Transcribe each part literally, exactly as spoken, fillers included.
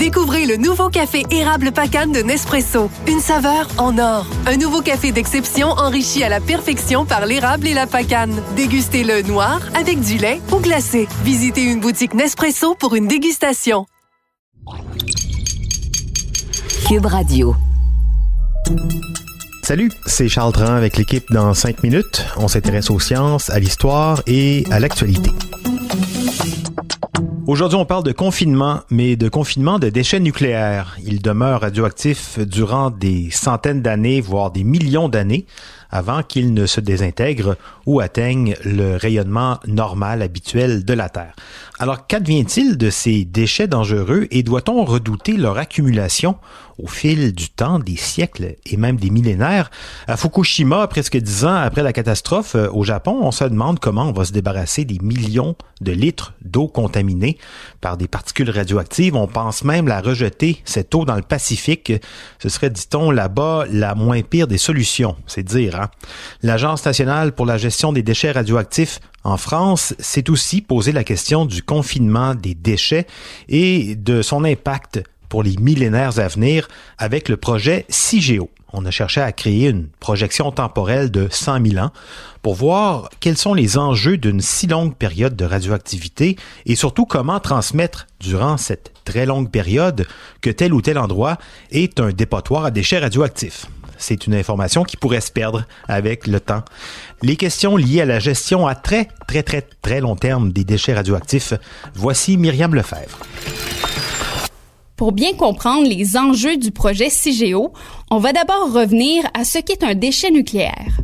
Découvrez le nouveau café érable Pacane de Nespresso. Une saveur en or. Un nouveau café d'exception enrichi à la perfection par l'érable et la Pacane. Dégustez-le noir, avec du lait ou glacé. Visitez une boutique Nespresso pour une dégustation. Cube Radio. Salut, c'est Charles Dran avec l'équipe dans cinq minutes. On s'intéresse aux sciences, à l'histoire et à l'actualité. Aujourd'hui, on parle de confinement, mais de confinement de déchets nucléaires. Ils demeurent radioactifs durant des centaines d'années, voire des millions d'années, avant qu'ils ne se désintègrent ou atteignent le rayonnement normal, habituel de la Terre. Alors, qu'advient-il de ces déchets dangereux et doit-on redouter leur accumulation au fil du temps, des siècles et même des millénaires? À Fukushima, presque dix ans après la catastrophe au Japon, on se demande comment on va se débarrasser des millions de litres d'eau contaminée par des particules radioactives. On pense même la rejeter, cette eau, dans le Pacifique. Ce serait, dit-on, là-bas, la moins pire des solutions, c'est dire, hein? L'Agence nationale pour la gestion des déchets radioactifs en France s'est aussi posé la question du confinement des déchets et de son impact pour les millénaires à venir avec le projet CIGEO. On a cherché à créer une projection temporelle de cent mille ans pour voir quels sont les enjeux d'une si longue période de radioactivité et surtout comment transmettre durant cette très longue période que tel ou tel endroit est un dépotoir à déchets radioactifs. C'est une information qui pourrait se perdre avec le temps. Les questions liées à la gestion à très, très, très, très long terme des déchets radioactifs. Voici Myriam Lefebvre. Pour bien comprendre les enjeux du projet CIGEO, on va d'abord revenir à ce qu'est un déchet nucléaire.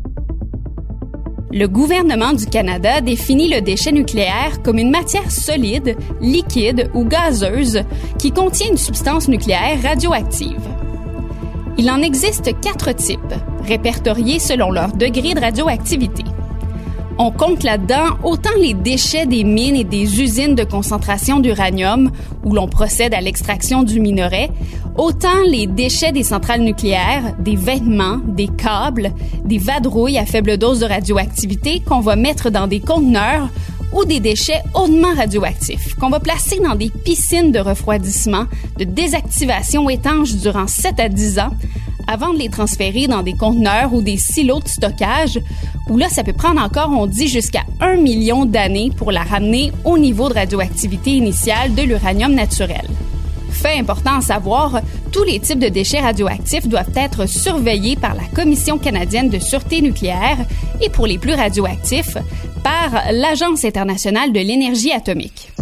Le gouvernement du Canada définit le déchet nucléaire comme une matière solide, liquide ou gazeuse qui contient une substance nucléaire radioactive. Il en existe quatre types, répertoriés selon leur degré de radioactivité. On compte là-dedans autant les déchets des mines et des usines de concentration d'uranium, où l'on procède à l'extraction du minerai, autant les déchets des centrales nucléaires, des vêtements, des câbles, des vadrouilles à faible dose de radioactivité qu'on va mettre dans des conteneurs, ou des déchets hautement radioactifs qu'on va placer dans des piscines de refroidissement, de désactivation étanches durant sept à dix ans, avant de les transférer dans des conteneurs ou des silos de stockage, où là, ça peut prendre encore, on dit, jusqu'à un million d'années pour la ramener au niveau de radioactivité initiale de l'uranium naturel. Fait important à savoir, tous les types de déchets radioactifs doivent être surveillés par la Commission canadienne de sûreté nucléaire et pour les plus radioactifs, par l'Agence internationale de l'énergie atomique.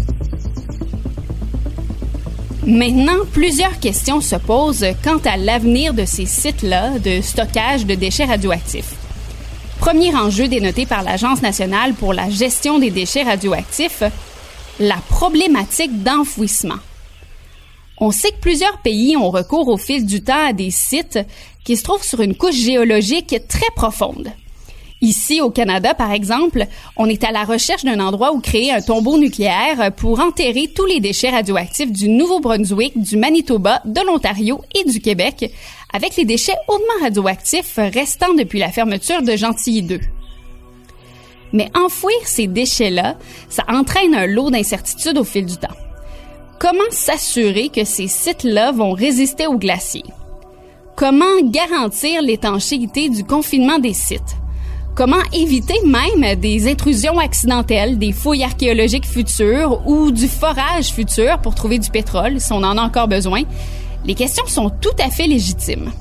Maintenant, plusieurs questions se posent quant à l'avenir de ces sites-là de stockage de déchets radioactifs. Premier enjeu dénoté par l'Agence nationale pour la gestion des déchets radioactifs, la problématique d'enfouissement. On sait que plusieurs pays ont recours au fil du temps à des sites qui se trouvent sur une couche géologique très profonde. Ici, au Canada, par exemple, on est à la recherche d'un endroit où créer un tombeau nucléaire pour enterrer tous les déchets radioactifs du Nouveau-Brunswick, du Manitoba, de l'Ontario et du Québec, avec les déchets hautement radioactifs restant depuis la fermeture de Gentilly deux. Mais enfouir ces déchets-là, ça entraîne un lot d'incertitudes au fil du temps. Comment s'assurer que ces sites-là vont résister aux glaciers? Comment garantir l'étanchéité du confinement des sites? Comment éviter même des intrusions accidentelles, des fouilles archéologiques futures ou du forage futur pour trouver du pétrole, si on en a encore besoin? Les questions sont tout à fait légitimes.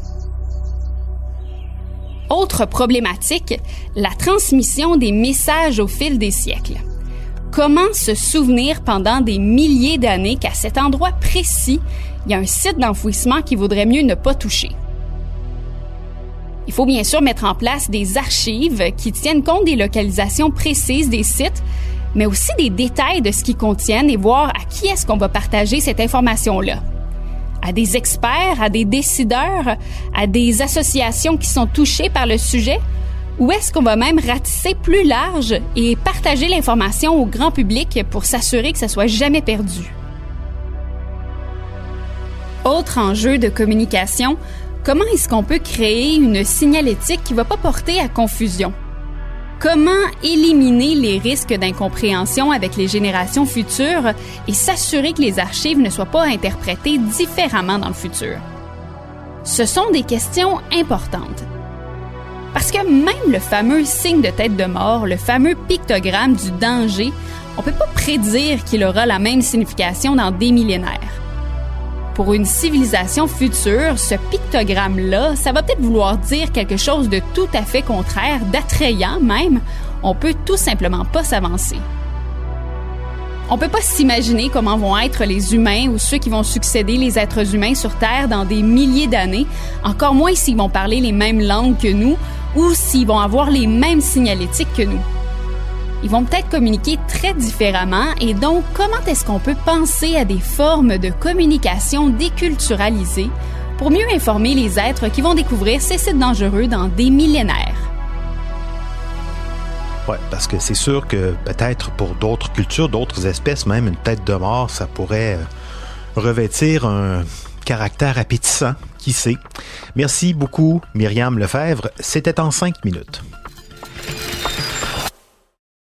Autre problématique, la transmission des messages au fil des siècles. Comment se souvenir pendant des milliers d'années qu'à cet endroit précis, il y a un site d'enfouissement qu'il vaudrait mieux ne pas toucher? Il faut bien sûr mettre en place des archives qui tiennent compte des localisations précises des sites, mais aussi des détails de ce qu'ils contiennent et voir à qui est-ce qu'on va partager cette information-là. À des experts, à des décideurs, à des associations qui sont touchées par le sujet, ou est-ce qu'on va même ratisser plus large et partager l'information au grand public pour s'assurer que ça soit jamais perdu? Autre enjeu de communication, comment est-ce qu'on peut créer une signalétique qui ne va pas porter à confusion? Comment éliminer les risques d'incompréhension avec les générations futures et s'assurer que les archives ne soient pas interprétées différemment dans le futur? Ce sont des questions importantes. Parce que même le fameux signe de tête de mort, le fameux pictogramme du danger, on ne peut pas prédire qu'il aura la même signification dans des millénaires. Pour une civilisation future, ce pictogramme-là, ça va peut-être vouloir dire quelque chose de tout à fait contraire, d'attrayant même. On peut tout simplement pas s'avancer. On peut pas s'imaginer comment vont être les humains ou ceux qui vont succéder les êtres humains sur Terre dans des milliers d'années, encore moins s'ils vont parler les mêmes langues que nous ou s'ils vont avoir les mêmes signalétiques que nous. Ils vont peut-être communiquer très différemment et donc comment est-ce qu'on peut penser à des formes de communication déculturalisées pour mieux informer les êtres qui vont découvrir ces sites dangereux dans des millénaires? Oui, parce que c'est sûr que peut-être pour d'autres cultures, d'autres espèces, même une tête de mort, ça pourrait revêtir un caractère appétissant, qui sait. Merci beaucoup, Myriam Lefebvre. C'était en cinq minutes.